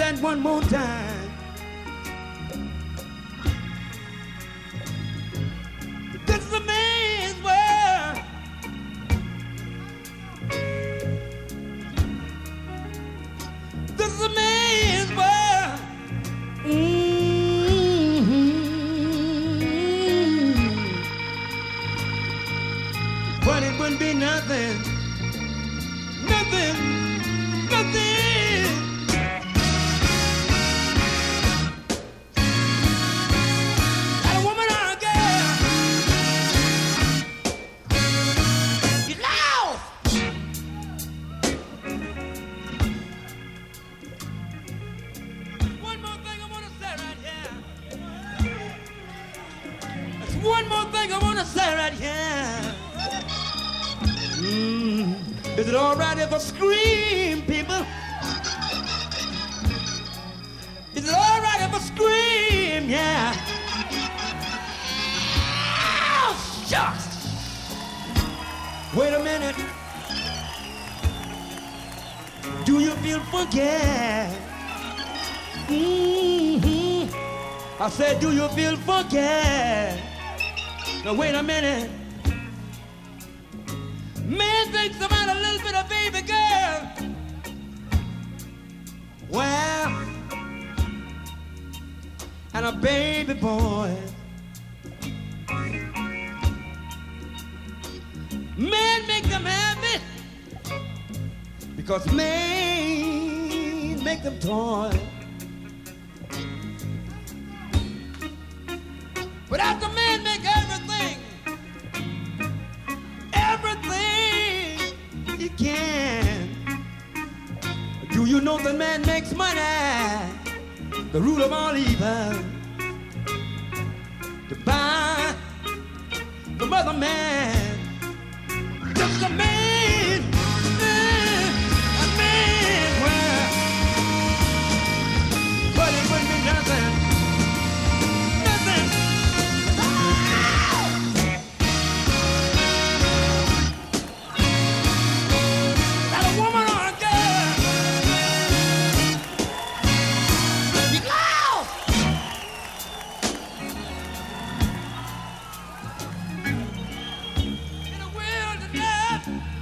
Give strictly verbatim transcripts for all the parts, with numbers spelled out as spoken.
that one more time. This is a man's world. This is a man's world. Mm-hmm. But it wouldn't be nothing, nothing, nothing. Got a woman or a girl. You lost. One more thing I want to say right here. There's one more thing I want to say right here. Mm. Is it all right if I scream, people? Is it all right if I scream? Yeah. Oh, shucks. Wait a minute. Do you feel funky? Mm-hmm. I said, do you feel funky? Now wait a minute. Man thinks about a little bit of baby girl. Well, and a baby boy. Man make them happy because man make them toy. But after man make everything, everything he can. Do you know that man makes money, the root of all evil, to buy the mother man? Just a man, man, a man, well, but it wouldn't be nothing, nothing. Got a woman or a girl. You lost. In a world of love.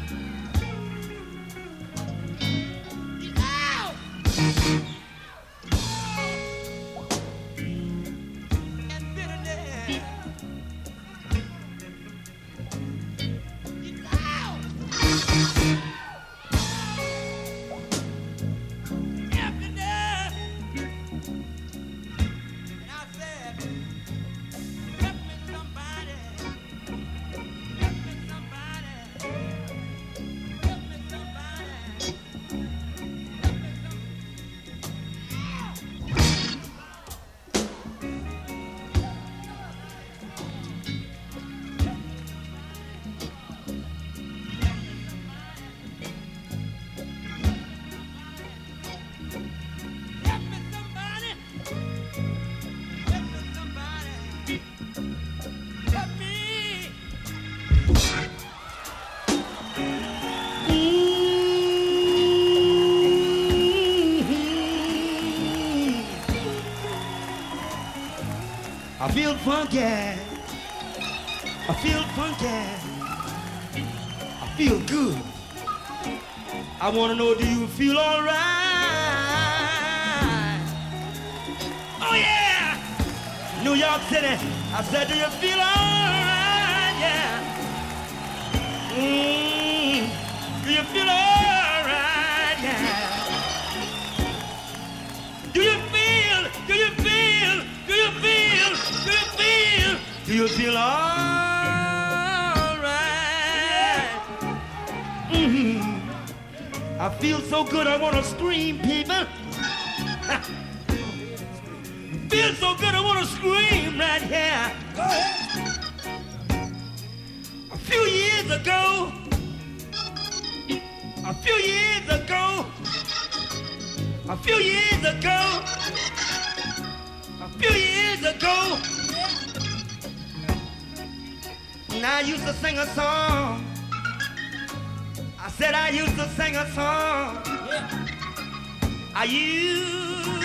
You lost. And bitterness. You lost. Emptiness. And I said, help me somebody. Help me somebody. Help me somebody. Help me somebody. Help me somebody. Help me. I feel funky. I feel funky. I feel good. I want to know, do you feel all right? Oh, yeah. New York City. I said, do you feel all right? Yeah. Mm. Do you feel all right? Yeah. Do you feel? Do you feel? Do you feel? Do you feel? Do you feel all right? Mm-hmm. I feel so good I want to scream, people. Feel so good I want to scream right here. Go ahead. A few years ago, a few years ago, a few years ago, a few years ago, and I used to sing a song. I said I used to sing a song. I used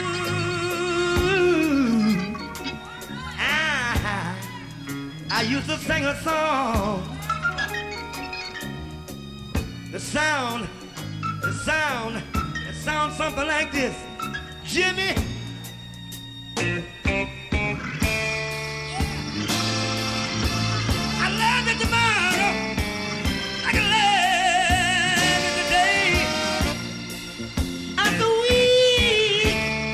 I used to sing a song. The sound, the sound, it sounds something like this. Jimmy. I love it tomorrow. I can love it today. I'm the weak.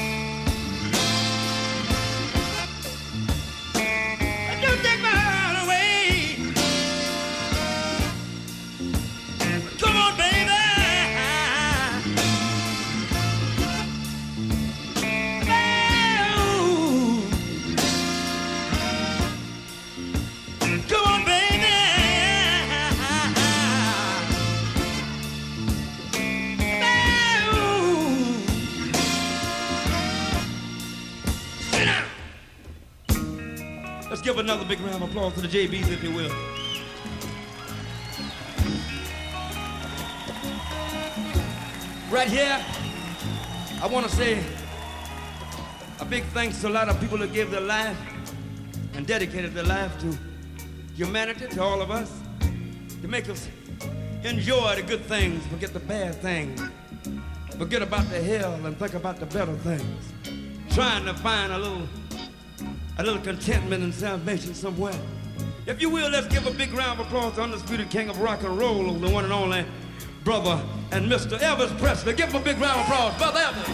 Don't take my heart away. Come on, baby. Come on, baby. Sit down. Let's give another big round of applause to the J Bs, if you will. Right here, I want to say a big thanks to a lot of people that gave their life and dedicated their life to humanity, to all of us, to make us enjoy the good things, forget the bad things, forget about the hell and think about the better things, trying to find a little, a little contentment and salvation somewhere. If you will, let's give a big round of applause to Undisputed King of Rock and Roll, the one and only brother and Mister Elvis Presley. Give him a big round of applause, Brother Elvis.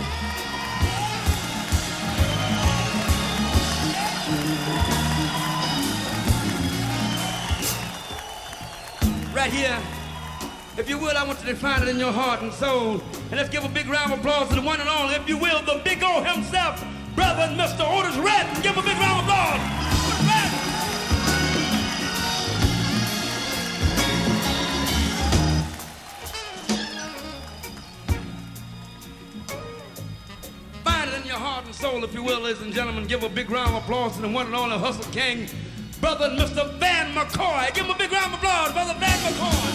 Right here, if you will, I want you to find it in your heart and soul. And let's give a big round of applause to the one and only, if you will, the big O himself, Brother and Mister Otis Redding. Give him a big round of applause. Otis Redding. Your heart and soul, if you will, ladies and gentlemen. Give a big round of applause to the one and only Hustle King, Brother and Mister Van McCoy. Give him a big round of applause, Brother Van McCoy.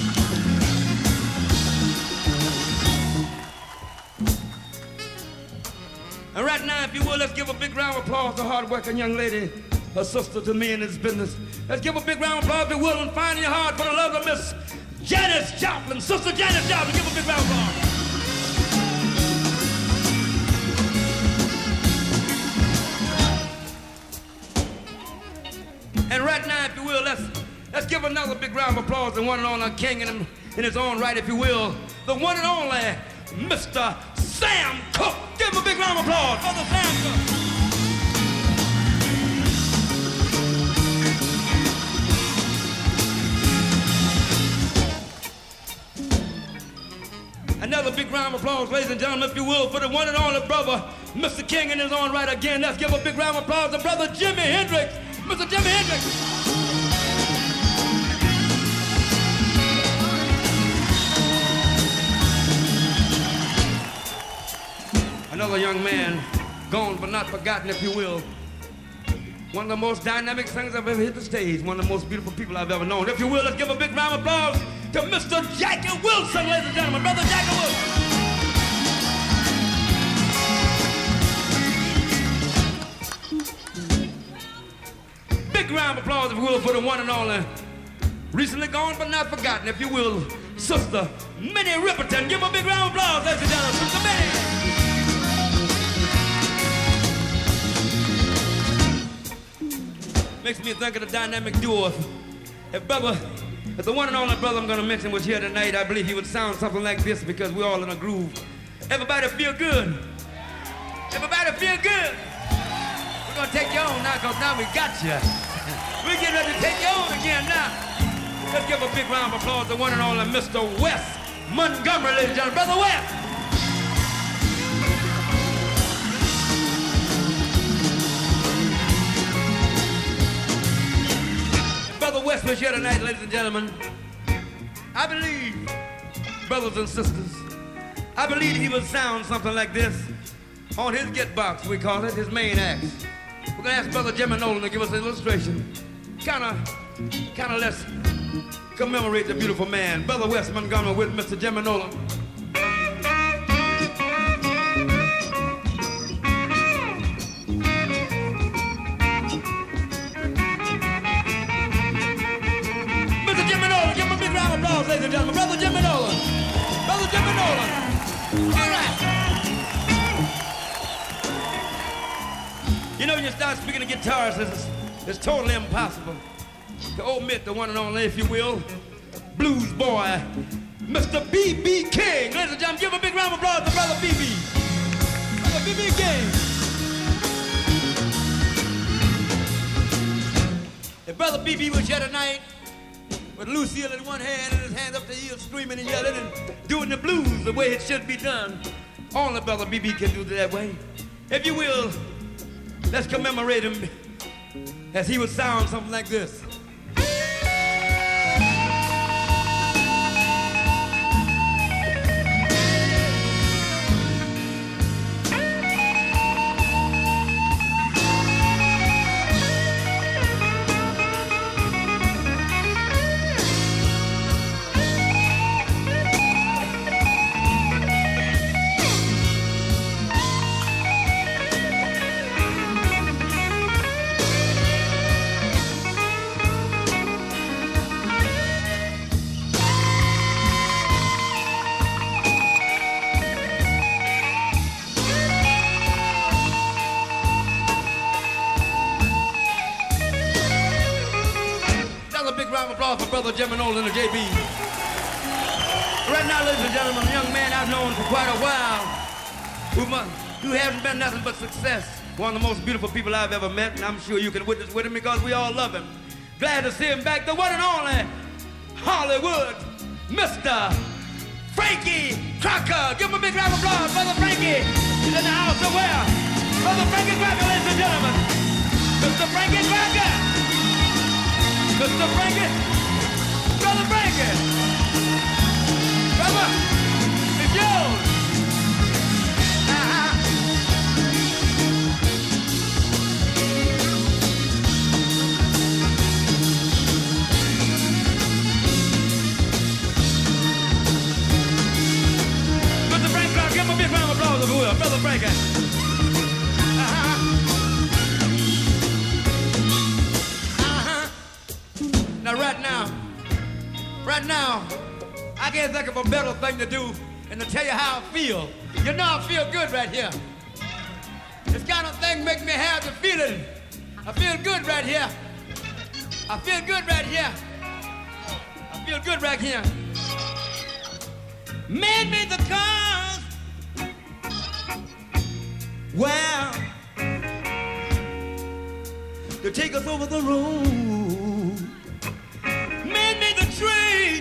And right now, if you will, let's give a big round of applause to a hard-working young lady, her sister to me in this business. Let's give a big round of applause, if you will, and find your heart for the love of Miss Janis Joplin. Sister Janis Joplin, give a big round of applause. And right now, if you will, let's let's give another big round of applause to one and only king in, in his own right, if you will, the one and only Mister Sam Cooke. Give him a big round of applause for the Sam Cooke. Another big round of applause, ladies and gentlemen, if you will, for the one and only brother, Mister King in his own right again. Let's give a big round of applause to Brother Jimi Hendrix. Mister Jimi Hendrix. Another young man, gone but not forgotten, if you will. One of the most dynamic singers I've ever hit the stage. One of the most beautiful people I've ever known. If you will, let's give a big round of applause to Mister Jackie Wilson, ladies and gentlemen. Brother Jackie Wilson. Big round of applause, if you will, for the one and only, recently gone but not forgotten, if you will, Sister Minnie Riperton. Give her a big round of applause, ladies and gentlemen. Sister Minnie. Makes me think of the dynamic duo. If brother, if the one and only brother I'm going to mention was here tonight, I believe he would sound something like this, because we're all in a groove. Everybody feel good? Everybody feel good? We're going to take you on now, because now we got you. We're getting ready to take you on again now. Let's give a big round of applause to one and only Mister Wes Montgomery, ladies and gentlemen. Brother Wes. Brother Wes was here tonight, ladies and gentlemen. I believe, brothers and sisters, I believe he would sound something like this on his get box, we call it, his main act. We're going to ask Brother Jimmy Nolan to give us an illustration. Kind of, kind of let's commemorate the beautiful man, Brother Wes Montgomery, with Mister Jimmy Nolan. you start speaking of guitars, it's, it's totally impossible to omit the one and only, if you will, blues boy, Mister B B King. Ladies and gentlemen, give a big round of applause to Brother B B. Brother B B King. If Brother B B was here tonight with Lucille in one hand and his hands up to the ears, screaming and yelling and doing the blues the way it should be done, only Brother B B can do it that way. If you will, let's commemorate him as he would sound something like this. For Brother Jimmy Nolan and J B. Right now, ladies and gentlemen, a young man I've known for quite a while who, must, who hasn't been nothing but success. One of the most beautiful people I've ever met, and I'm sure you can witness with him because we all love him. Glad to see him back, the one and only Hollywood, Mister Frankie Crocker. Give him a big round of applause. Brother Frankie is in the house somewhere. Brother Frankie Crocker, ladies and gentlemen. Mister Frankie Crocker. Mister Frankie, Brother Frankie, brother, it's yours. Uh-huh. Mister Frankie, give him a big round of applause if you will, Brother Frankie. Now, right now, right now, I can't think of a better thing to do than to tell you how I feel. You know I feel good right here. This kind of thing makes me have the feeling. I feel good right here. I feel good right here. I feel good right here. Made me the cause. Wow. To take us over the road. Made me the train.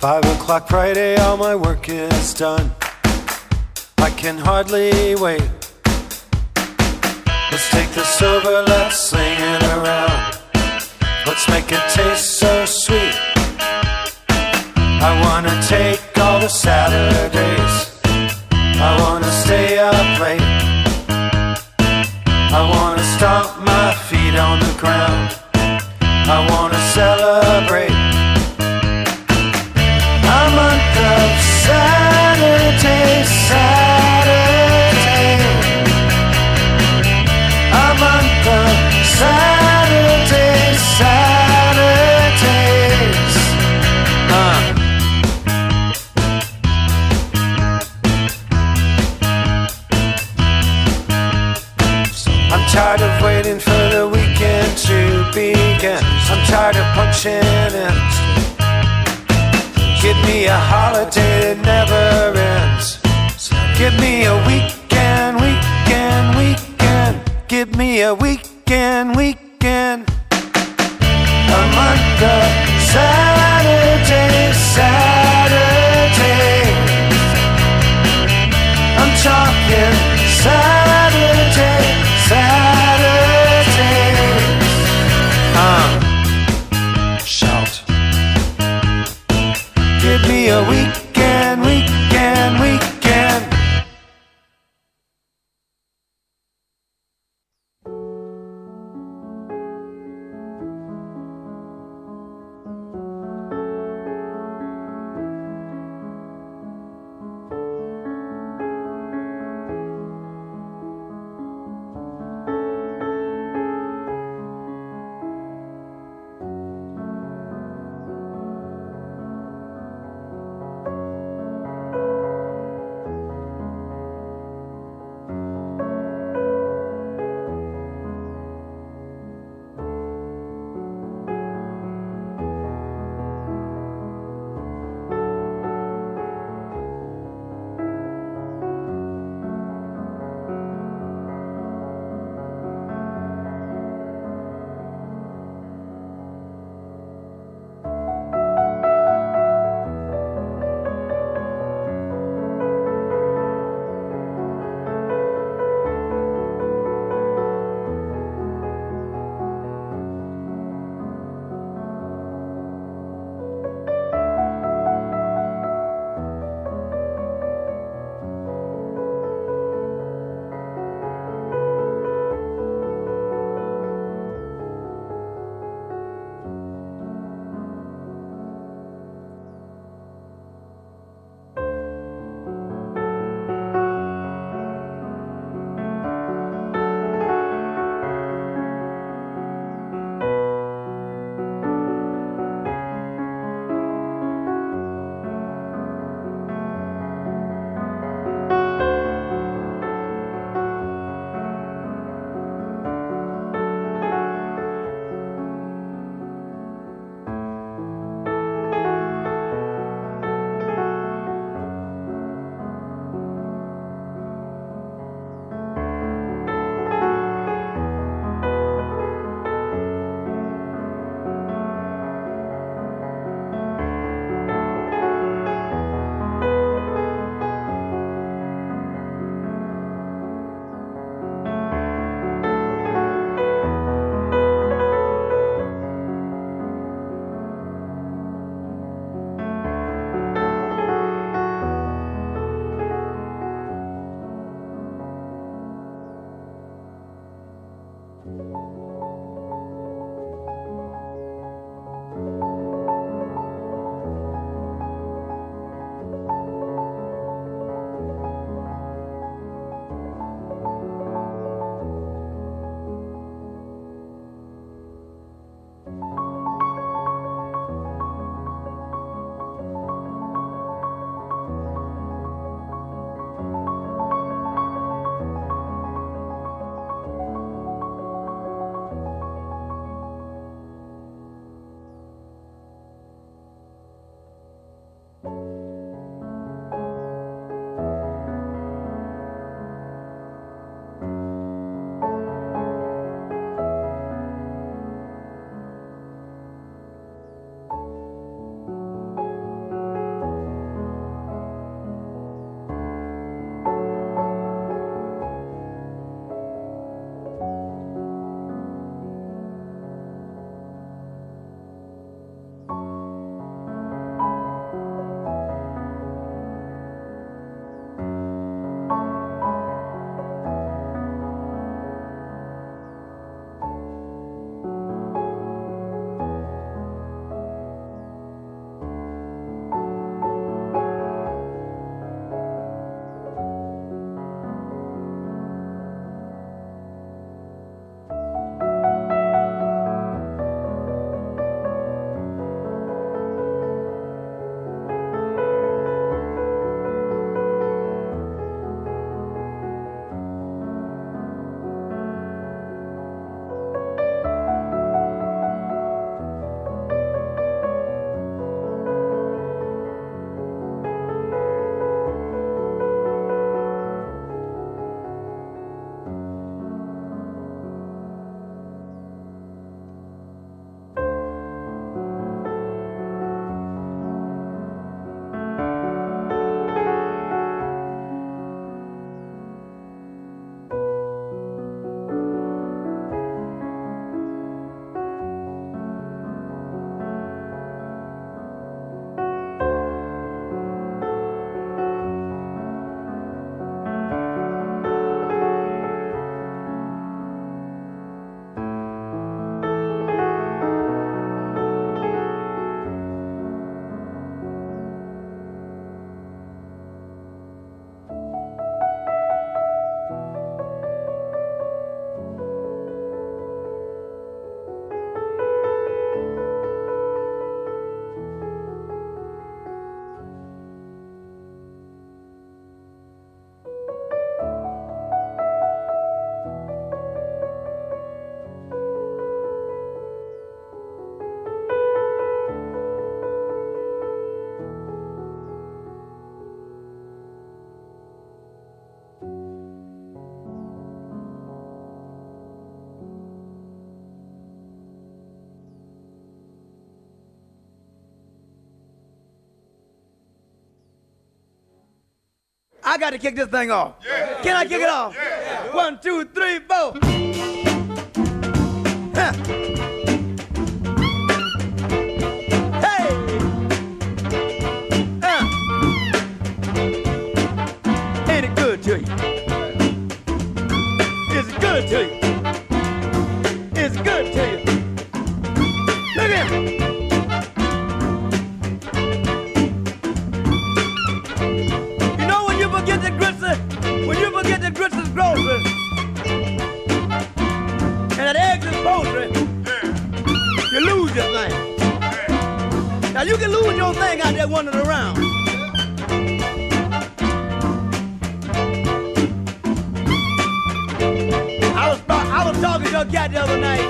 Five o'clock Friday, all my work is done. I can hardly wait. Let's take this over, let's sling it around. Let's make it taste so sweet. I wanna take all the Saturdays. I wanna stay up late. I wanna stomp my feet on the ground. I wanna celebrate. A month of Saturday, Saturday. A month of Saturday, Saturdays. Uh. I'm tired of waiting for the weekend to begin. I'm tired of punching in. Give me a holiday that never ends. Give me a weekend, weekend, weekend. Give me a weekend, weekend. A month of Saturday, Saturday. I'm talking Saturday, Saturday. Uh, shout. Give me a weekend, weekend, weekend. I got to kick this thing off. Yeah. Can I kick it off? Yeah. One, two, three, four. Huh. Hey. Huh. Ain't it good to you? Is it good to you? Is it good to you? Look at him. You know when you forget the grits, when you forget the grits is grocery, and that eggs is poultry, you lose your thing. Now you can lose your thing out there wandering around. I was I was talking to a cat the other night.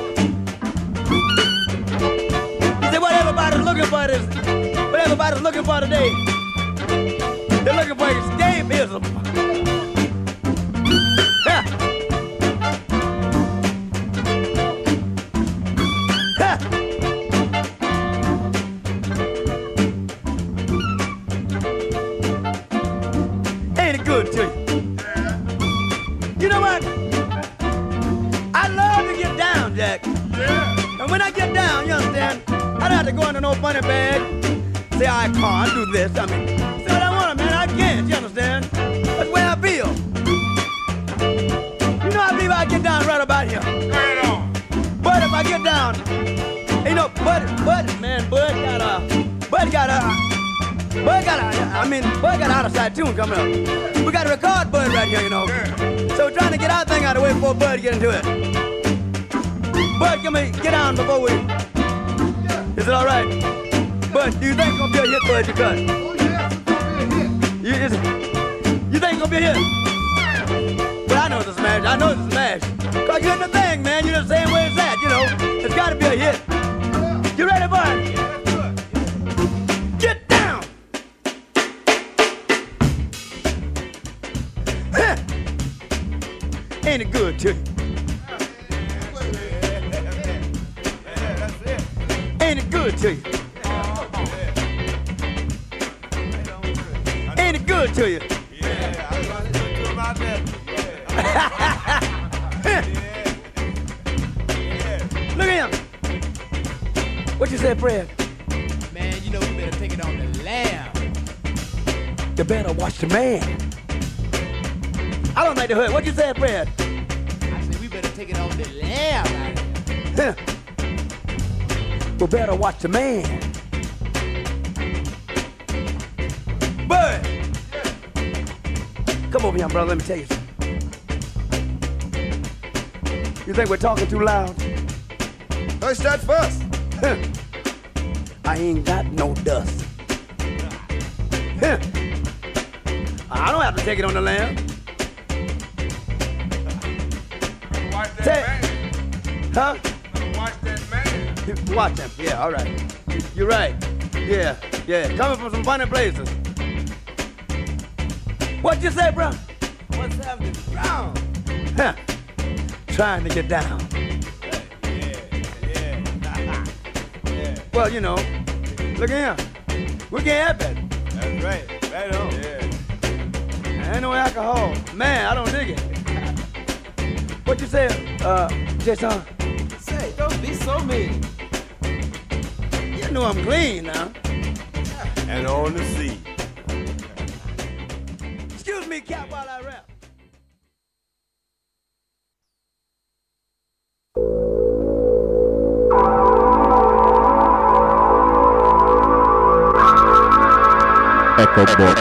He said what everybody's looking for is what everybody's looking for today. They're looking for escapism. Ha. Ha. Ain't it good to you? You know what? I love to get down, Jack. Yeah. And when I get down, you understand, I don't have to go into no funny bag. Say I can't do this. I mean, say what I want, man. I can't. You understand? That's the way I feel. You know, I believe I get down right about here. Right on. But if I get down, you know, Bud, Bud, man, Bud got a, Bud got a, Bud got a, I mean, Bud got an out-of-side tune coming up. We got to record Bud right here, you know. Yeah. So we're trying to get our thing out of the way before Bud get into it. Bud, come here, get down before we. Is it all right? Bud, do you think it's gonna be a hit, Bud? You cut. Oh yeah, it's gonna be a hit. You, is, you think it's gonna be a hit? But I know it's a smash. I know it's a smash. Cause you're in the thing, man. You're the same way as that. You know, it's got to be a hit. You ready, Bud? Get down. Huh. Ain't it good to you? Ain't it good to you? Ain't it good to you? Yeah, I was going to do about that. Yeah. Look at him. What you said, Fred? Man, you know we better take it on the lamb. You better watch the man. I don't like the hood. What you said, Fred? I said we better take it on the lamb. Huh. We better watch the man. Bud! Come over here, brother. Let me tell you something. You think we're talking too loud? Let's start first. Huh. I ain't got no dust. Huh. I don't have to take it on the lamb. Watch that Say- man. Huh? Watch that man. Watch him. Yeah, all right. You're right. Yeah, yeah. Coming from some funny places. What you say, bro? What's happening? Brown. Huh. Trying to get down. Yeah, yeah. Yeah. Well, you know, look at him. We can't have it. That's right. Right on. Yeah. Ain't no alcohol. Man, I don't dig it. What you say, uh, Jason? Say, don't be so mean. You know I'm clean now. And on the sea. Excuse me, Cap, while I rap. Echo Box.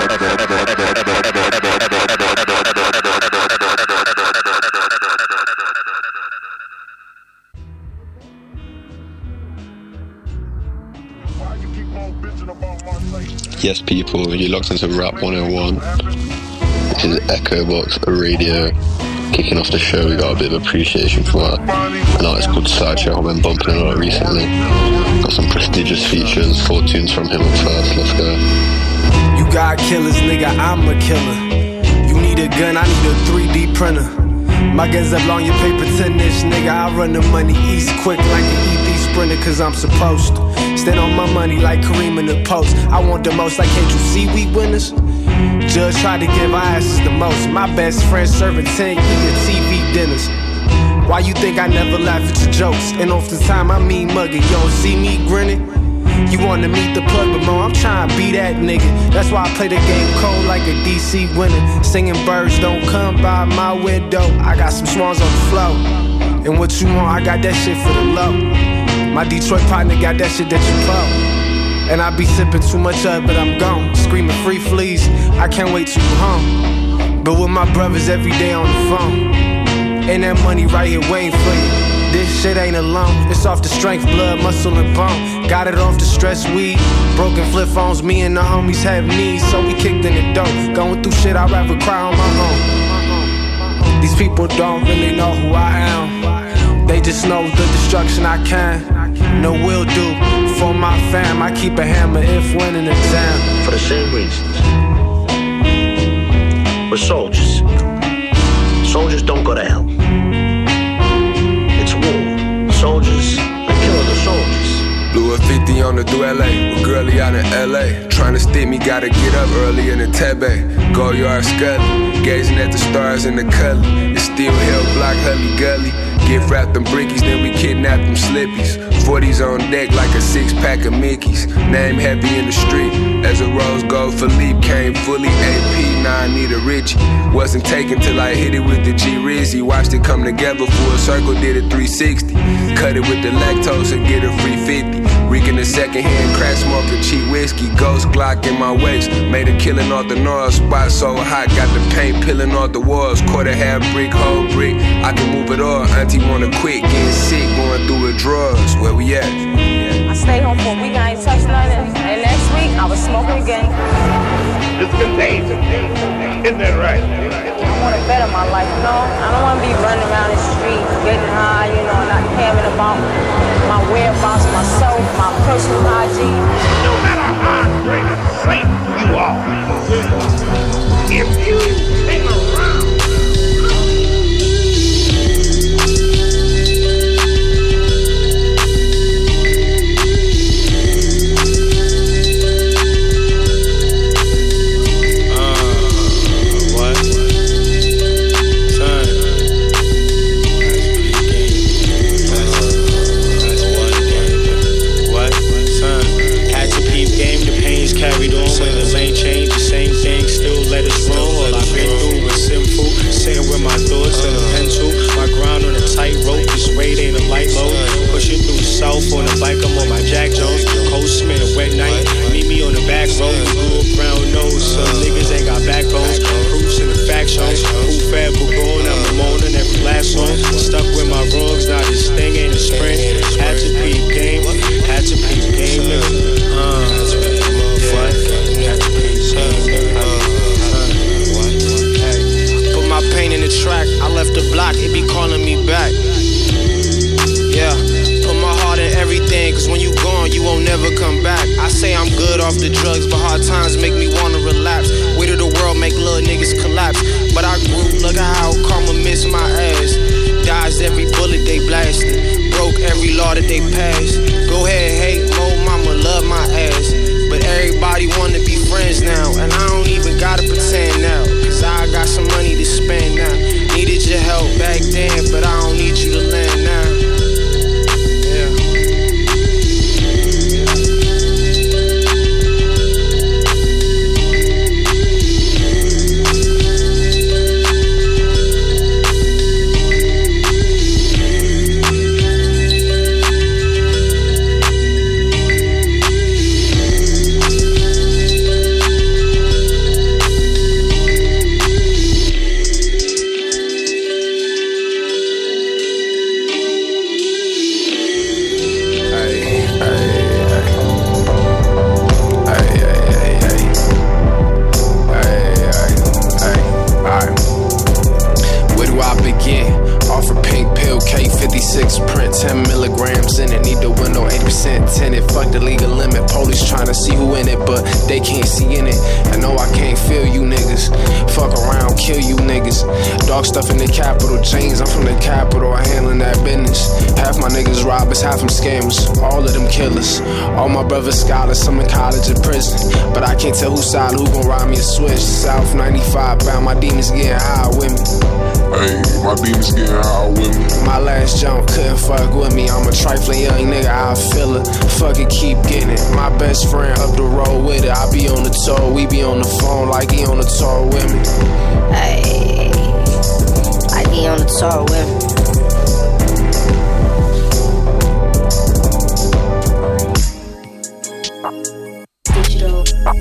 Yes, people, you're locked into Rap one oh one, which is Echo Box Radio. Kicking off the show, we got a bit of appreciation for an artist called Sideshow. I've been bumping a lot recently. Got some prestigious features, four tunes from him up first. Let's go. You got killers, nigga, I'm a killer. You need a gun, I need a three D printer. My guns up long, your paper ten-inch, nigga. I run the money east quick like an E V sprinter, cause I'm supposed to. Stand on my money like Kareem in the post. I want the most, like can't you see we winners? Judge tried to give our asses the most. My best friend serving ten year T V dinners. Why you think I never laugh at your jokes? And off the time I mean mugging. You don't see me grinning? You wanna meet the plug, but mo, I'm trying to be that nigga. That's why I play the game cold like a D C winner. Singing birds don't come by my window. I got some swans on the floor. And what you want, I got that shit for the low. My Detroit partner got that shit that you blow. And I be sipping too much of it, but I'm gone. Screaming free fleas, I can't wait till you home. But with my brothers every day on the phone. And that money right here waiting for you. This shit ain't alone, it's off the strength, blood, muscle, and bone. Got it off the stress weed, broken flip phones, me and the homies have needs, so we kicked in the dope. Going through shit, I'd rather cry on my own. These people don't really know who I am. They just know the destruction I can. No will do, for my fam, I keep a hammer if winning an exam. For the same reasons. We're soldiers. Soldiers don't go to hell. It's war. Soldiers are killing the soldiers. Blew a fifty on the Duele, with girlie out in L A. Tryna stick me, gotta get up early in the Tebe. Go yard scully, gazing at the stars in the color. It's still hell block, Hully Gully. Gift wrapped them brickies, then we kidnapped them slippies. forties on deck like a six pack of Mickeys. Name heavy in the street, as a rose gold Philippe. Came fully A P, now I need a Richie. Wasn't taken till I hit it with the G-Rizzy. Watched it come together, full circle, did a three sixty. Cut it with the lactose and get a free fifty. Reeking the second hand, crack smoking cheap whiskey. Ghost Glock in my waist, made a killing off the north. Spot so hot, got the paint peeling off the walls. Quarter half brick, whole brick, I can move it all. Auntie wanna quit, getting sick, going through withdrawals. Where we at? I stayed home for a week, I ain't touched nothing. And next week, I was smoking again. It's contagious. Isn't that right? I want to better my life, you know? I don't want to be running around the street, getting high, you know, not caring about my whereabouts, myself, my personal hygiene. No matter how great a saint you are, if you hang around, carried on when the lane changed, the same thing still let us roll. All I've been through was simple, saying with my thoughts and a pencil. My grind on a tightrope, this weight ain't a light load. Pushing through south on a bike, I'm on my Jack Jones. Cold Smith, a wet night, meet me on the back road. Grew up brown nose, some niggas ain't got backbones. Proofs in the fact shows, who fat Bugon, I'm a moaning every last song. Stuck with my wrongs, now this thing ain't a sprint. Had to peep game, had to peep game, nigga. Uh, Put my pain in the track, I left the block, it be calling me back. Yeah, put my heart in everything, cause when you gone, you won't never come back. I say I'm good off the drugs, but hard times make me wanna relapse. Weight of the world make little niggas collapse. But I grew, look at how karma missed my ass. Dodged every bullet they blasted, broke every law that they passed. Go ahead, hate, mo, mama, love my ass. But everybody wanna be friends now, and I don't even gotta pretend now, cause I got some money to spend now. Needed your help back then, but I don't need you to lend now. niggas. Dog stuff in the capital, chains, I'm from the capital, I handling that business. Half my niggas robbers, half them scammers, all of them killers. All my brothers scholars, some in college or prison. But I can't tell who's side, who gon' ride me a switch. South ninety-five bound, my demons getting high with me. Hey, my demons getting high with me. My last jump couldn't fuck with me. I'm a trifling young nigga, I feel it. Fuck it, keep getting it. My best friend up the road with it. I be on the tour, we be on the phone like he on the tour with me. Hey, like he on the tour with me. Digital.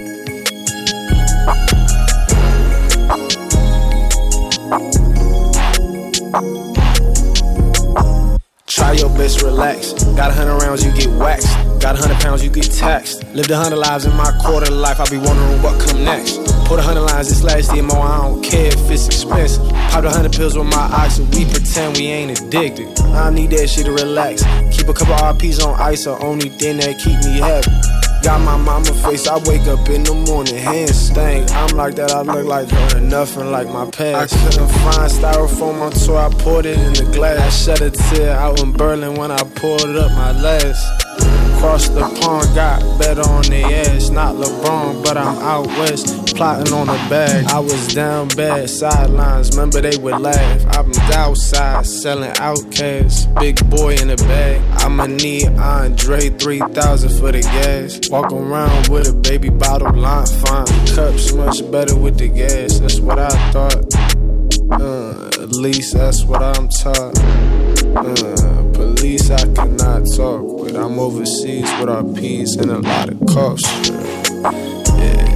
Try your best, relax. Got a hundred rounds, you get waxed. Got a hundred pounds, you get taxed. Lived a hundred lives in my quarter life, I be wondering what come next. Put a hundred lines this last year more, I don't care if it's expensive. Popped a hundred pills with my ox, so we pretend we ain't addicted. I need that shit to relax. Keep a couple R Ps on ice, the only thing that keep me happy. Got my mama face, I wake up in the morning, hands stank. I'm like that, I look like her and nothing like my past. I couldn't find styrofoam on tour, I poured it in the glass. I shed a tear out in Berlin when I poured up my last. Crossed the pond, got better on their ass. Not LeBron, but I'm out west, plotting on the bag. I was down bad, sidelines, remember they would laugh. I'm outside, selling outcasts, big boy in the bag. I'ma need Andre three thousand for the gas. Walk around with a baby bottle, line fine. Cups much better with the gas, that's what I thought. Uh, at least that's what I'm taught. Uh, police I cannot talk with. I'm overseas with our P's and a lot of costs. Yeah.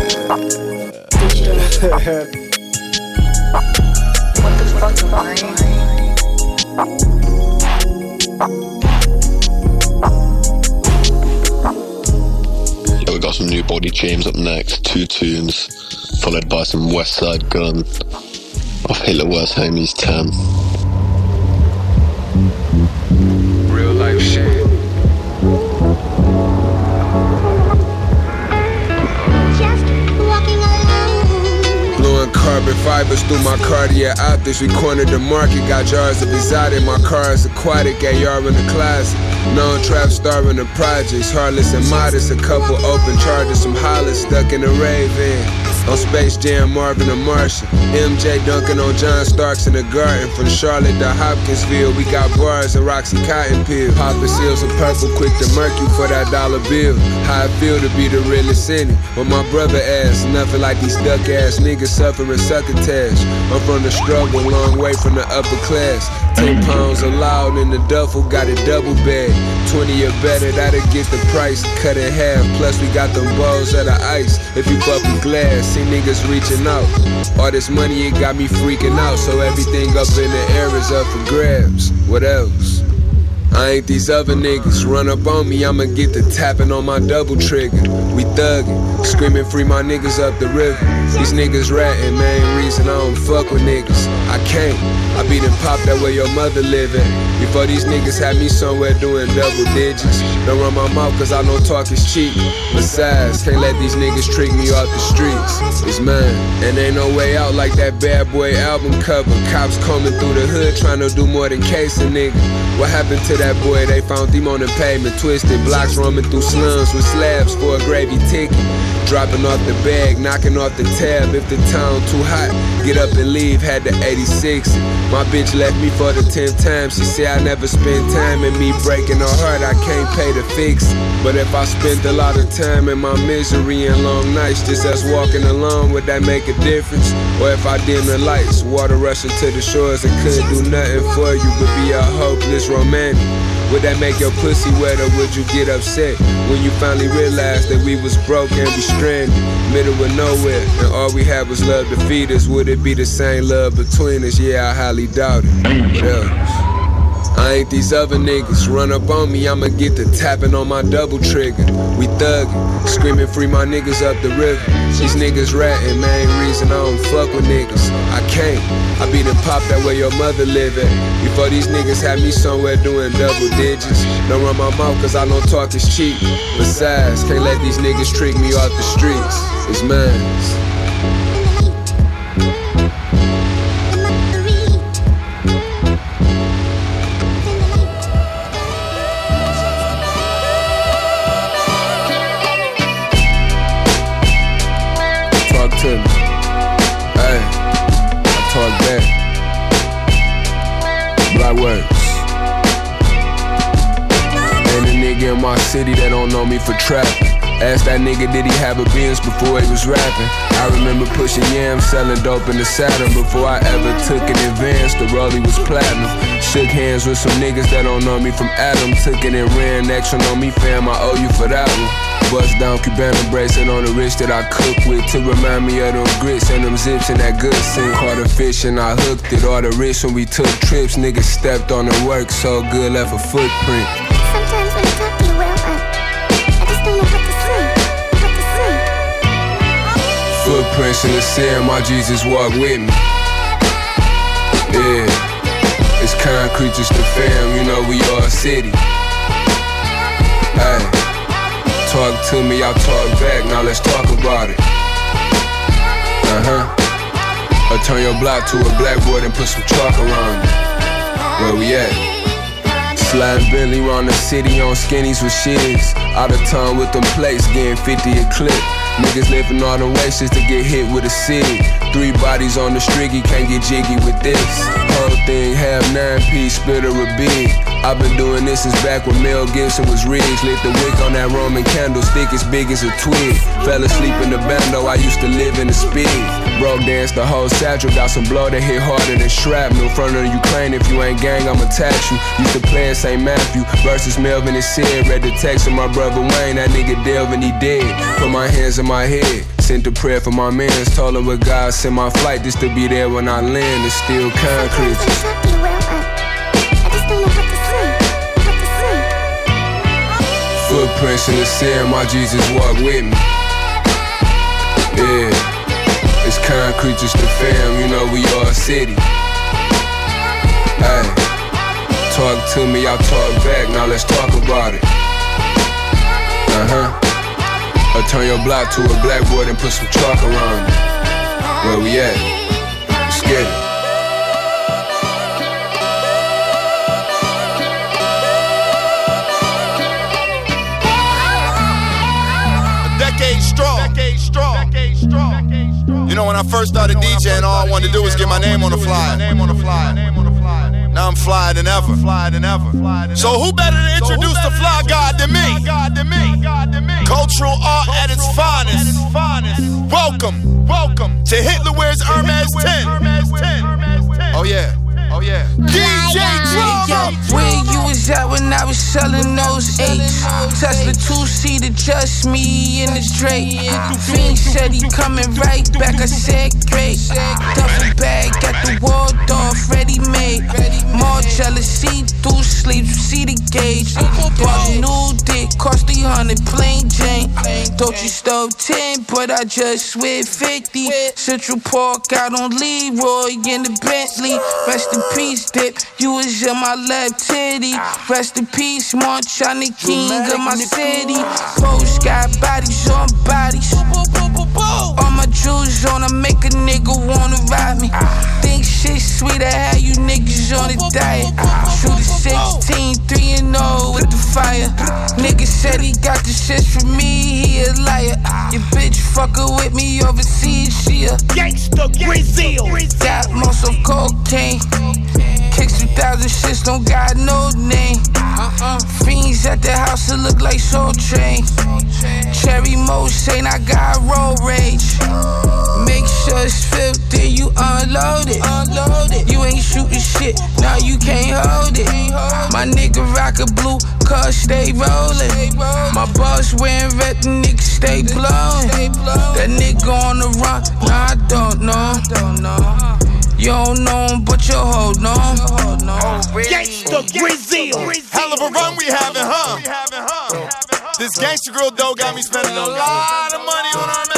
What the fuck am I? Yeah, we got some new Body James up next. Two tunes, followed by some West Side Gun off Hitler Worst Homies ten. Real life shit. Blowing carbon fibers through my cardiac optics. We cornered the market, got jars of exotic. My car is aquatic, A R in the closet. Non trap star in the projects. Heartless and modest, a couple open charges. Some hollers stuck in the rave in. On Space Jam, Marvin and Martian. M J dunking on John Starks in the garden. From Charlotte to Hopkinsville, we got bars and Roxy Cotton Pill. Poppin' seals of purple, quick to murk you for that dollar bill. How I feel to be the realest in it. But my brother ass, nothing like these duck ass niggas suffering succotash. I'm from the struggle, long way from the upper class. Ten pounds allowed in the duffel, got it double bag. Twenty or better, that'll get the price cut in half. Plus we got them balls of the ice. If you fuck with glass, see niggas reaching out. All this money, it got me freaking out. So everything up in the air is up for grabs. What else? I ain't these other niggas. Run up on me, I'ma get the tapping on my double trigger. We thuggin', screaming free my niggas up the river. These niggas ratting, main reason I don't fuck with niggas. I can't, I beat and pop that where your mother livin'. Before these niggas had me somewhere doing double digits. Don't run my mouth cause I know talk is cheap. Besides, can't let these niggas trick me off the streets. It's mine, and ain't no way out like that Bad Boy album cover. Cops combing through the hood trying to do more than case a nigga. What happened to that boy? They found him on the pavement, twisted blocks roaming through slums with slabs for a gravy ticket. Dropping off the bag, knocking off the tab. If the town too hot, get up and leave, had the eighty-six. My bitch left me for the tenth time. She said I never spend time in me breaking her heart, I can't pay to fix it. But if I spent a lot of time in my misery and long nights, just us walking alone, would that make a difference? Or if I dim the lights, water rushing to the shores and couldn't do nothing for you but be a hopeless romantic, would that make your pussy wet or would you get upset when you finally realized that we was broke and we stranded, middle of nowhere, and all we had was love to feed us? Would it be the same love between us? Yeah, I highly doubt it. What else? I ain't these other niggas. Run up on me, I'ma get the tapping on my double trigger. We thuggin', screaming free my niggas up the river. These niggas ratting, main reason I don't fuck with niggas. I can't, I beat and pop that where your mother live at. Before these niggas had me somewhere doing double digits. Don't run my mouth cause I know talk is cheap. Besides, can't let these niggas trick me off the streets. It's mine. from my city that don't know me for trapping. Asked that nigga did he have a Benz before he was rapping. I remember pushing yams, selling dope in the Saturn. Before I ever took an advance, the rollie was platinum. Shook hands with some niggas that don't know me from Adam. Took it and ran action on me, fam, I owe you for that one. Bust down Cubana bracelet on the wrist that I cook with to remind me of them grits and them zips and that good scent. Caught a fish and I hooked it. All the wrists when we took trips, niggas stepped on the work so good left a footprint. Sometimes when I talk to you, well, uh, I just don't know what to say, what to say. Footprints in the sand, my Jesus walk with me. Yeah, it's concrete just the fam, you know we all city. Hey, talk to me, I'll talk back, now let's talk about it. Uh-huh. Or turn your block to a blackboard and put some chalk around it. Where we at? Sliding Bentley round the city on skinnies with shiz. Out of town with them plates, getting fifty a clip. Niggas lifting all the weights just to get hit with a cig. Three bodies on the striggy, can't get jiggy with this. Whole thing half nine piece, split or a big. I've been doing this since back when Mel Gibson was Riggs. Lit the wick on that Roman candlestick as big as a twig. Fell asleep in the bando, I used to live in the speed. Bro danced the whole satchel, got some blow that hit harder than shrapnel. In front of Ukraine, if you ain't gang, I'ma tax you. Used to play in Saint Matthew versus Melvin and Sid. Read the text of my brother Wayne, that nigga Delvin, he dead. Put my hands in my head, sent a prayer for my mans. Told him with God sent my flight just to be there when I land. It's still concrete. Footprints in the sand, my Jesus walk with me. Yeah, it's concrete just the fam, you know we all city. Hey, talk to me, I'll talk back, now let's talk about it. Uh-huh. Or turn your block to a blackboard and put some chalk around it. Where we at? Let's get it. You know, when I first started DJing, all I wanted to do was get my name on the flyer. Now I'm flyer than ever. So who better to introduce the fly god than me? Cultural art at its finest. Welcome, welcome to Hitler Wears Hermes ten. Oh yeah. Oh yeah. D J Drama. Where you was at when I was selling those eights? Tesla two-seater, just me in the Drake. Fiend said he coming right back, I said great. Duffel bag, got the Waldorf ready-made. More jealousy, through sleeps, see the gauge. Bought a new dick, cost three hundred, plain Jane. Thought you stole ten, but I just with fifty. Central Park out on Leroy in the Bentley. Rest in peace, dip, you was in my left titty. Rest in peace, Montana King of my city. Post got bodies on bodies. All my jewels on, I make a nigga wanna ride me. Think shit sweet, I had you niggas on a diet. Shoot a sixteen, three and oh with the fire. Nigga said he got the shit from me, he a liar. Your bitch fuckin' with me overseas, she a gangsta Brazil. Got most of cocaine. Kicks two thousand shits don't got no name. Uh-uh. Fiends at the house, it look like Soul Train. Cherry Moe saying I got road rage. Make sure it's filled, then you unload it. You ain't shooting shit, now you can't hold it. My nigga rockin' blue, cause stay rollin'. My boss wearing red, the nigga stay blowin'. That nigga on the run, nah I don't know. You don't know him, but you hold on. Gangsta Brazil. Hell of a run we having, huh? This gangsta grill dough got me spending a lot of money on our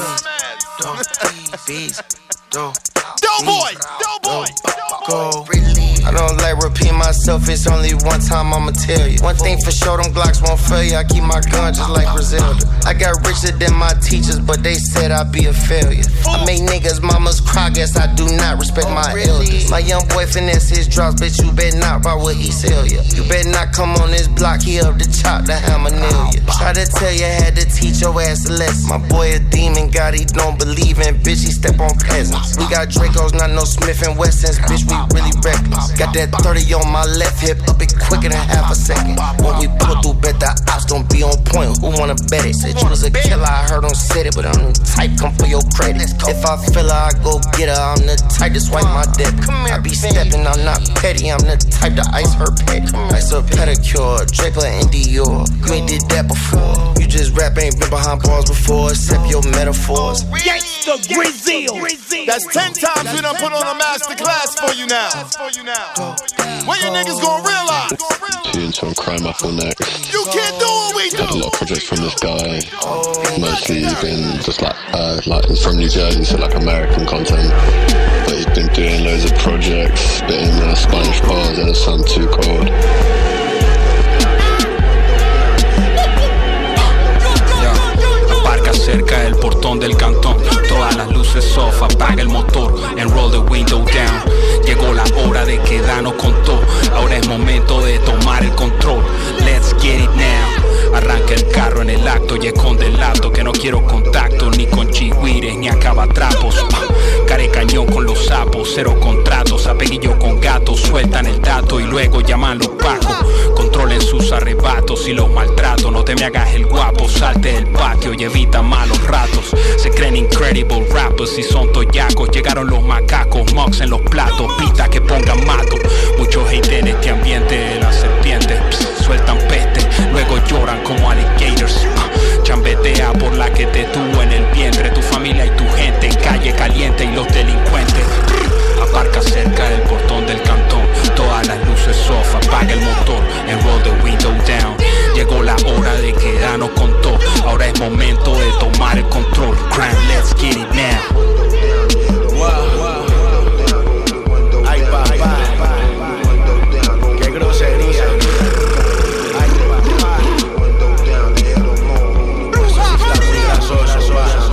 meds. Doughboy, Doughboy, Doughboy. I don't like repeat myself, it's only one time I'ma tell you. One thing for sure, them Glocks won't fail you. I keep my gun just like Griselda. I got richer than my teachers, but they said I'd be a failure. I make niggas mamas cry, guess I do not respect my elders. My young boy finesse his drops, bitch, you better not ride what he sell ya. You better not come on this block, he up the chop, the hammer nail ya. Try to tell you, had to teach your ass a lesson. My boy a demon, God, he don't believe in, bitch, he step on peasants. We got Dracos, not no Smith and Wessons, bitch, we really reckless. Got that thirty on my left hip, up it quicker than half a second. When we pull through, bet the ops gon' be on point. Who wanna bet it? Said you was a killer, I heard on said it, but I'm the type, come for your credit. If I feel her, I go get her. I'm the type to swipe my dick. I be stepping, I'm not petty. I'm the type to ice her pet. Ice her pedicure, Draper and Dior. You ain't did that before. You just rap, ain't been behind bars before, except your metaphors. Gangsta Brazil. That's ten times we done put on a master class for you now. When you niggas gon' realize? Tunes from Crime Apple next. You can't do what we do. Had a lot of projects from this guy. Mostly been just like, uh, like he's from New Jersey, so like American content. But he's been doing loads of projects, spitting uh, Spanish bars and a Sun Too Cold. Aparca cerca del portón del cantón. Todas las luces off, apaga el motor and roll the window down. Llegó la hora de quedarnos con todo. Ahora es momento de tomar el control. Let's get it now. Arranca el carro en el acto y esconde el lato. Que no quiero contacto ni con chihuires ni acabatrapos. Care cañón con los sapos, cero contratos. Apeguillo con gatos, sueltan el dato y luego llaman los pacos. Controlen sus arrebatos y los maltratos. No te me hagas el guapo, salte del patio y evita malos ratos. Se creen incredible rappers y son toyacos. Llegaron los macacos, mugs en los platos. Pita que pongan mato. Muchos hate en este ambiente de las serpientes. Pss, sueltan peste, luego lloran como alligators. uh, Chambetea por la que te tuvo en el vientre. Tu familia y tu gente, calle caliente y los delincuentes. Aparca cerca del portón del cantón. Todas las luces off, apaga el motor and roll the window down. Llegó la hora de quedarnos con todo. Ahora es momento de tomar el control. Crime, let's get it now. Wow. Ay, papá, qué grosería. Ay, papá, eso sí está muy grasoso,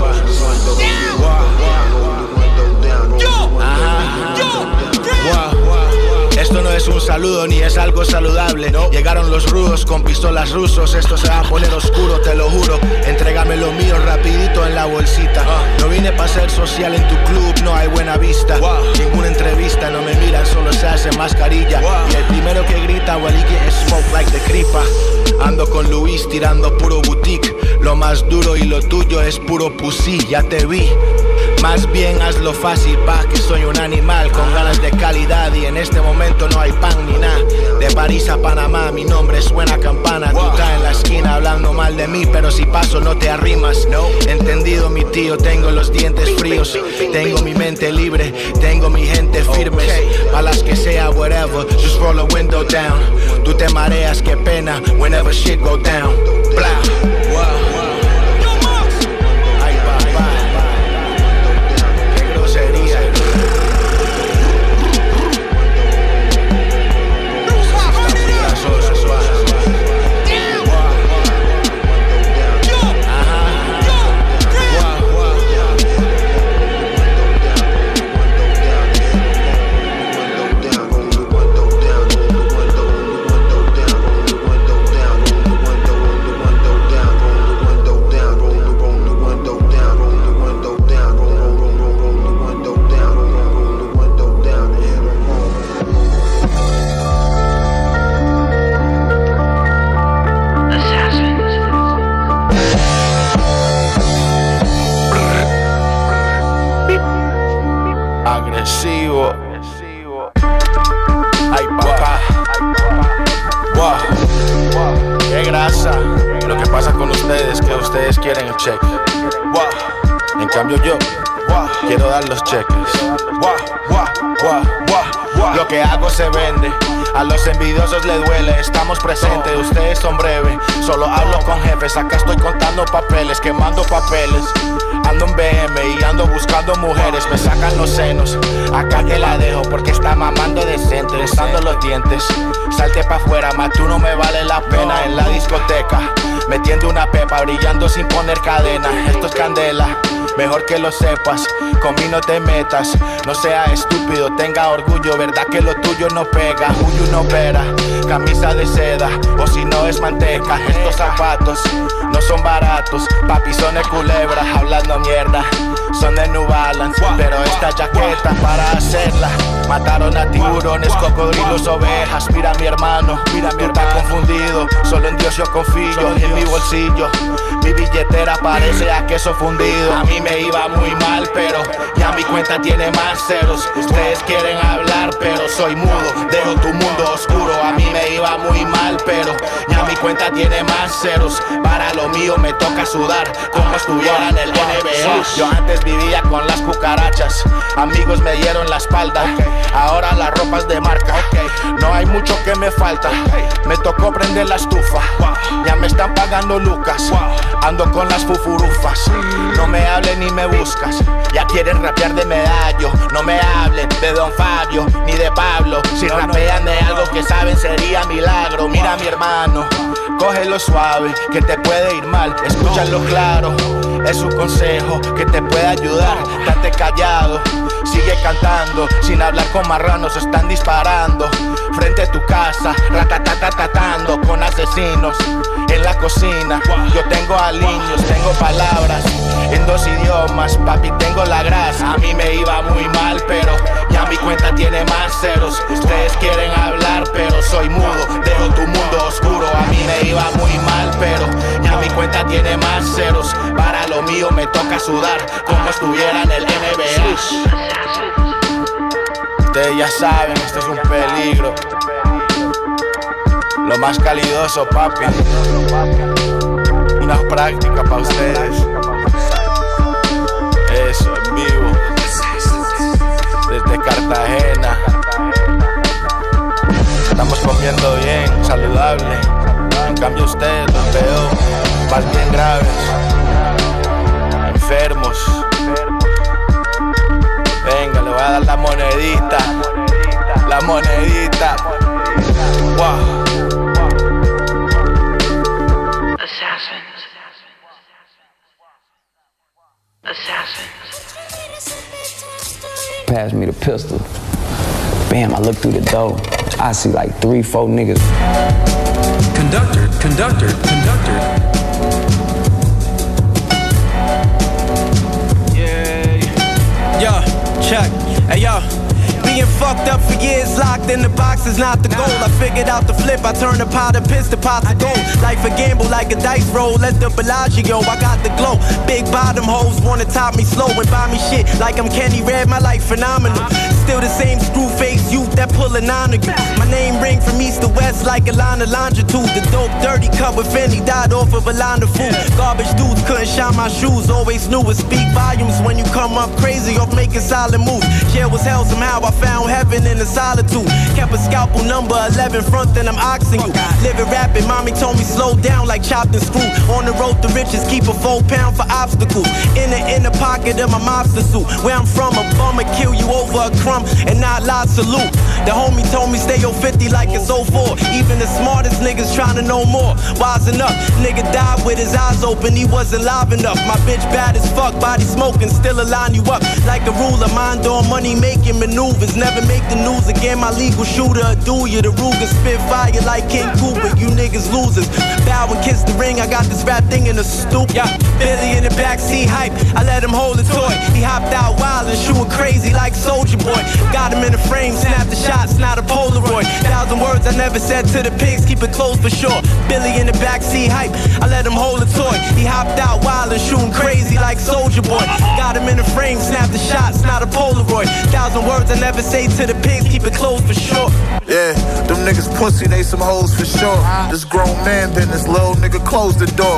Esto no es un saludo ni es algo saludable. No. Llegaron los rudos con pistolas rusos. Esto se va a poner oscuro, te lo juro. Entrégame lo mío rapidito en la bolsita. uh. No vine pa' ser social en tu club, no hay buena vista. wow. Ninguna entrevista, no me miran, solo se hace mascarilla. wow. Y el primero que grita, well, he get smoke like the creepa. Ando con Luis tirando puro boutique. Lo más duro y lo tuyo es puro pussy, ya te vi. Más bien hazlo fácil, pa' que soy un animal con ganas de calidad y en este momento no hay pan ni nada. De París a Panamá, mi nombre suena campana. Tú estás en la esquina hablando mal de mí, pero si paso no te arrimas. No, entendido mi tío, tengo los dientes fríos. Tengo mi mente libre, tengo mi gente firmes. Pa' las que sea whatever, just roll the window down. Tú te mareas, qué pena, whenever shit go down. Blah, wow. Lo que pasa con ustedes es que ustedes quieren el cheque. Wow. En cambio yo wow. quiero dar los cheques. Wow. Wow. Wow. Wow. Wow. Lo que hago se vende. A los envidiosos les duele, estamos presentes, ustedes son breves. Solo hablo con jefes, acá estoy contando papeles, quemando papeles. Ando en B M y ando buscando mujeres, me sacan los senos. Acá que la dejo porque está mamando decente, besando los dientes. Salte pa' afuera, ma, tú no me vale la pena. En la discoteca, metiendo una pepa, brillando sin poner cadena. Esto es candela, mejor que lo sepas. Con mí no te metas, no sea estúpido, tenga orgullo. Verdad que lo tuyo no pega, Julio no opera. Camisa de seda, o si no es manteca. Estos zapatos no son baratos, papi son de culebra. Hablando mierda, son de New Balance, pero esta chaqueta para hacer selva. Mataron a tiburones, cocodrilos, ovejas. Mira mi hermano, mira mi hermano confundido. Solo en Dios yo confío, en mi bolsillo mi billetera parece a queso fundido. A mí me iba muy mal, pero ya mi cuenta tiene más ceros. Ustedes quieren hablar, pero soy mudo. Dejo tu mundo oscuro. A mí me iba muy mal, pero ya mi cuenta tiene más ceros. Para lo mío me toca sudar como estuviera en el N B A. Yo antes vivía con las cucarachas, amigos me dieron la espalda. Ahora la ropa es de marca. No hay mucho que me falta. Me tocó prender la estufa. Ya me están pagando lucas. Ando con las fufurufas. No me hablen ni me buscas. Ya quieren rapear de Medallo. No me hablen de Don Fabio ni de Pablo. Si rapean de algo que saben sería milagro. Mira mi hermano, cógelo suave, que te puede ir mal. Escúchalo claro, es un consejo que te puede ayudar. Date callado, sigue cantando. Sin hablar con marranos están disparando frente a tu casa, ratatatatando con asesinos en la cocina. Yo tengo aliños, tengo palabras en dos idiomas, papi, tengo la grasa. A mí me iba muy mal, pero ya mi cuenta tiene más ceros. Ustedes quieren hablar, pero soy mudo. Dejo tu mundo oscuro. A mí me iba muy mal, pero ya mi cuenta tiene más ceros. Para lo mío me toca sudar como estuviera en el N B A. Ustedes ya saben, esto es un peligro. Lo más calidoso, papi. Una práctica para ustedes. Eso, en vivo. Desde Cartagena. Estamos comiendo bien, saludable. En cambio ustedes los veo más bien graves, enfermos. Venga, le voy a dar la monedita. La monedita. Wow. Assassins. Assassins. Pass me the pistol. Bam, I look through the door. I see like three, four niggas. Conductor, conductor, conductor. Yeah, yeah. Yo, check. Hey, yo. Being fucked up for years, locked in the box is not the goal. I figured out the flip, I turned the pot of piss to pots of gold. Life a gamble like a dice roll, let the Bellagio, I got the glow. Big bottom hoes wanna top me slow and buy me shit like I'm Kenny Red, my life phenomenal. Still the same screw face youth that pull a nine of you. My name ring from east to west like a line of longitude. The dope dirty cut with Fendi died off of a line of food. Garbage dudes couldn't shine my shoes, always knew it speak volumes when you come up crazy off making solid moves. Jail was hell somehow, I found heaven in the solitude. Kept a scalpel number eleven front, then I'm oxing you. Living rapid, mommy told me slow down like chopped and screwed. On the road to riches, keep a full pound for obstacles. In the inner pocket of my mobster suit. Where I'm from, a bummer kill you over a crumb and not lot salute. The homie told me stay oh fifty like it's oh four. Even the smartest niggas trying to know more. Wisen up, nigga died with his eyes open, he wasn't live enough. My bitch bad as fuck, body smoking, still a line you up. Like a ruler, mind on money making maneuvers. Never make the news again, my legal shooter do you. The Ruger spit fire like King Cooper, you niggas losers. Bow and kiss the ring, I got this rap thing in the stoop. Yeah, Billy in the backseat hype, I let him hold the toy. He hopped out wild and shooting crazy like Soldier Boy. Got him in the frame, snap the shots, not a Polaroid. Thousand words I never said to the pigs, keep it close for sure. Billy in the backseat hype, I let him hold the toy. He hopped out wild and shooting crazy like Soldier Boy. Got him in the frame, snap the shots, not a Polaroid. Thousand words I never say to the pigs, keep it close for sure. Yeah, them niggas pussy, they some hoes for sure. This grown man business, little nigga close the door.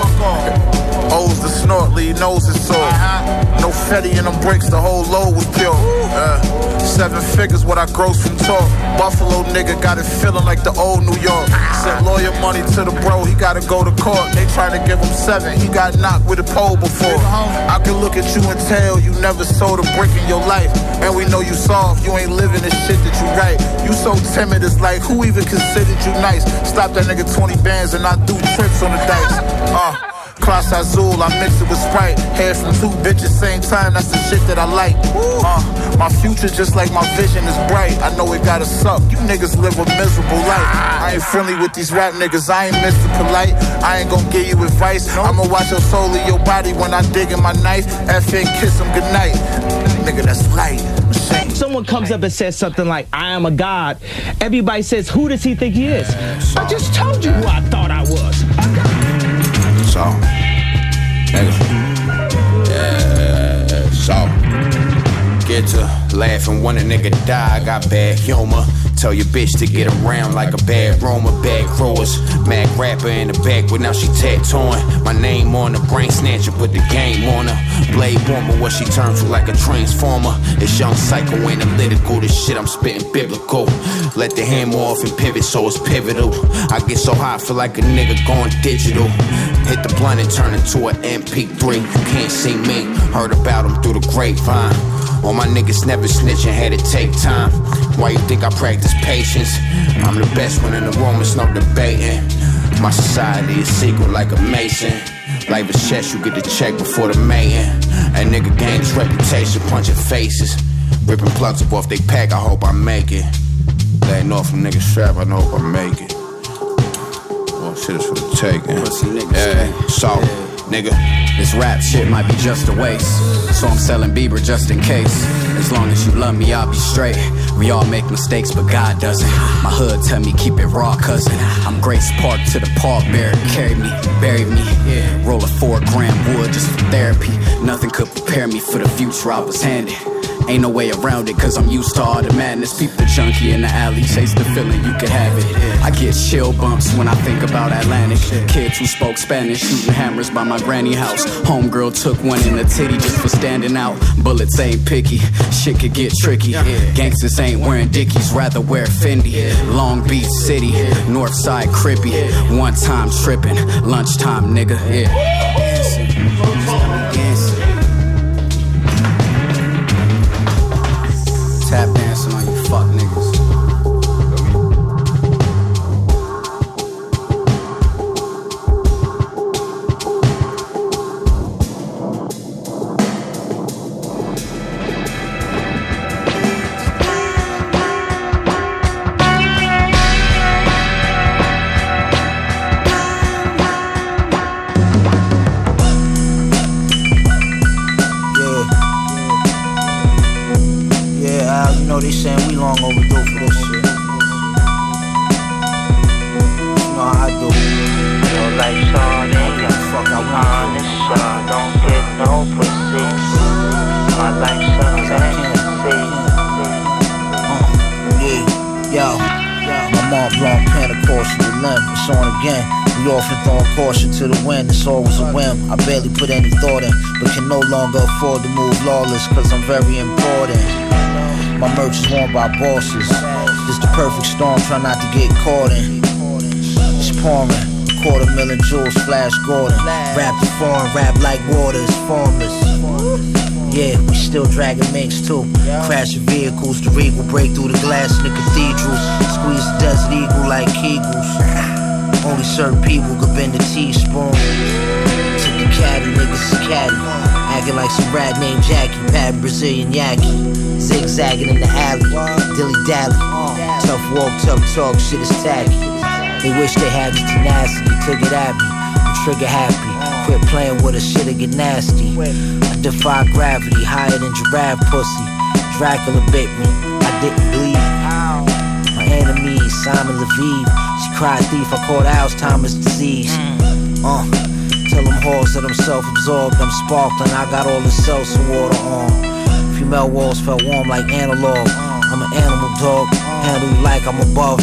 O's the snort, leave nose is sore. No Fetty in them bricks, the whole load was pure. Uh, seven figures what I gross from talk. Buffalo nigga got it feeling like the old New York. Sent lawyer money to the bro, he gotta go to court. They trying to give him seven, he got knocked with a pole before. I can look at you and tell you never sold a brick in your life. And we know you soft, you ain't living the shit that you write. You so timid, it's like who even considered you nice? Stop that nigga twenty bands and I do tricks on the dice. Uh Cross Azul, I mix it with Sprite. Hair from two bitches, same time, that's the shit that I like. Uh, my future just like my vision is bright. I know it gotta suck, you niggas live a miserable life. I ain't friendly with these rap niggas, I ain't Mister Polite. I ain't gon' give you advice, I'ma watch your soul in your body when I dig in my knife. F and kiss him goodnight. Nigga, that's light. Someone comes up and says something like, I am a god. Everybody says, who does he think he is? I just told you who I thought I was. So, nigga. Yeah, so. Get to laughing when a nigga die, I got bad humor. Tell your bitch to get around like a bad Roma, bad growers. Mad rapper in the back, but now she tattooing my name on the brain snatcher, put the game on her. Blade woman, what she turns to like a transformer. It's young psycho analytical, this shit I'm spitting biblical. Let the hammer off and pivot so it's pivotal. I get so high, I feel like a nigga going digital. Hit the blunt and turn into an M P three. You can't see me, heard about him through the grapevine. All my niggas never snitching, had to take time. Why you think I practice patience? I'm the best one in the room, it's no debating. My society is secret like a mason. Life is chess, you get the check before the mating. A nigga gain his reputation, punching faces. Ripping plugs up off they pack, I hope I make it. Letting off from niggas strap, I hope I make it. Well, shit is for the taking. Yeah, so, nigga. This rap shit might be just a waste, so I'm selling Bieber just in case. As long as you love me, I'll be straight. We all make mistakes, but God doesn't. My hood tell me keep it raw, cousin. I'm Grace Park to the pallbearer. Carried me, buried me. Yeah. Roll a four gram wood just for therapy. Nothing could prepare me for the future I was handed. Ain't no way around it, cause I'm used to all the madness. Peep the junkie in the alley, chase the feeling, you can have it. I get chill bumps when I think about Atlantic. Kids who spoke Spanish, shooting hammers by my granny house. Homegirl took one in the titty just for standing out. Bullets ain't picky, shit could get tricky. Gangsters ain't wearing Dickies, rather wear Fendi. Long Beach City, Northside Crippy. One time tripping, lunchtime nigga, yeah. Tap dancing on you fuck niggas. They saying we long overdue for this shit. You know how I do. Your life's hard and you fuck I want this shit. Don't get no pussy. My life's hard and you see. Yeah, yo, my mom blowing Pentecost with the limb. It's on again. We often throwing caution to the wind, it's always a whim. I barely put any thought in, but can no longer afford to move lawless, cause I'm very important. My merch is worn by bosses. This the perfect storm, try not to get caught in. It's pouring, quarter million jewels, Flash Gordon. Rap the foreign, rap like water, it's formless. Yeah, we still dragging minks too. Crashing vehicles, the regal break through the glass in the cathedrals. Squeeze the desert eagle like Kegels. Only certain people could bend a teaspoon. Took the caddy, niggas is caddy. Acting like some rat named Jackie, patting Brazilian Yaki. Zigzagging in the alley, dilly-dally. Tough walk, tough talk, shit is tacky. They wish they had the tenacity, took it at me. I'm trigger happy, quit playing with a shit'll get nasty. I defy gravity, higher than giraffe pussy. Dracula bit me, I didn't bleed. My enemy, Simon Leviev. She cried thief, I caught Alzheimer's disease. Uh, tell them hoes that I'm self-absorbed, I'm sparkling, I got all the seltzer water on. Female walls felt warm like analog. I'm an animal dog, handle you like I'm above